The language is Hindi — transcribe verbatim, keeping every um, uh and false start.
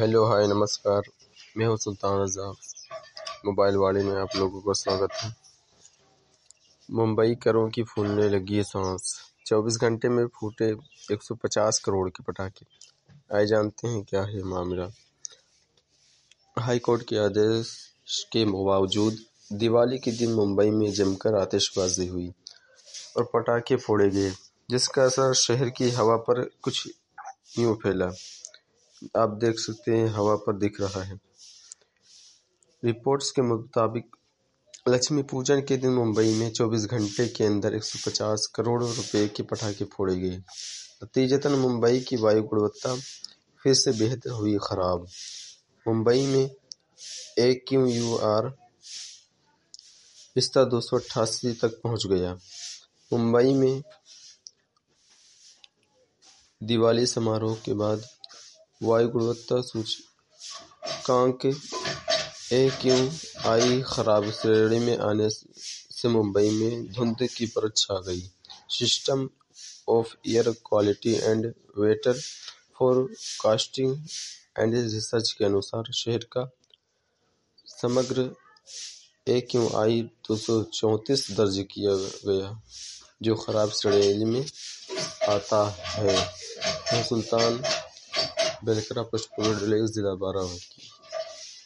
हेलो हाय नमस्कार। मैं हूं सुल्तान रज़ा। मोबाइल वाले में आप लोगों का स्वागत है। मुंबई करों की फूलने लगी सांस, चौबीस घंटे में फूटे एक सौ पचास करोड़ के पटाखे। आए जानते हैं क्या है मामला। हाई कोर्ट के आदेश के बावजूद दिवाली के दिन मुंबई में जमकर आतिशबाजी हुई और पटाखे फोड़े गए, जिसका असर शहर की हवा पर कुछ यूं फैला। आप देख सकते हैं हवा पर दिख रहा है। रिपोर्ट्स के मुताबिक लक्ष्मी पूजन के दिन मुंबई में चौबीस घंटे के अंदर एक सौ पचास करोड़ रुपए के पटाखे फोड़े गए। नतीजतन मुंबई की वायु गुणवत्ता फिर से बेहद हुई खराब। मुंबई में ए क्यू यू आर स्तर दो सौ अट्ठासी तक पहुंच गया। मुंबई में दिवाली समारोह के बाद वायु गुणवत्ता सूचकांक ए क्यू आई खराब श्रेणी में आने से मुंबई में धुंध की परत छा गई। System of air quality and weather forecasting and research के अनुसार शहर का समग्र ए क्यू आई दो सौ चौंतीस दर्ज किया गया, जो खराब श्रेणी में आता है। सुल्तान बेलकरा, पश्चिम जिला बारावत।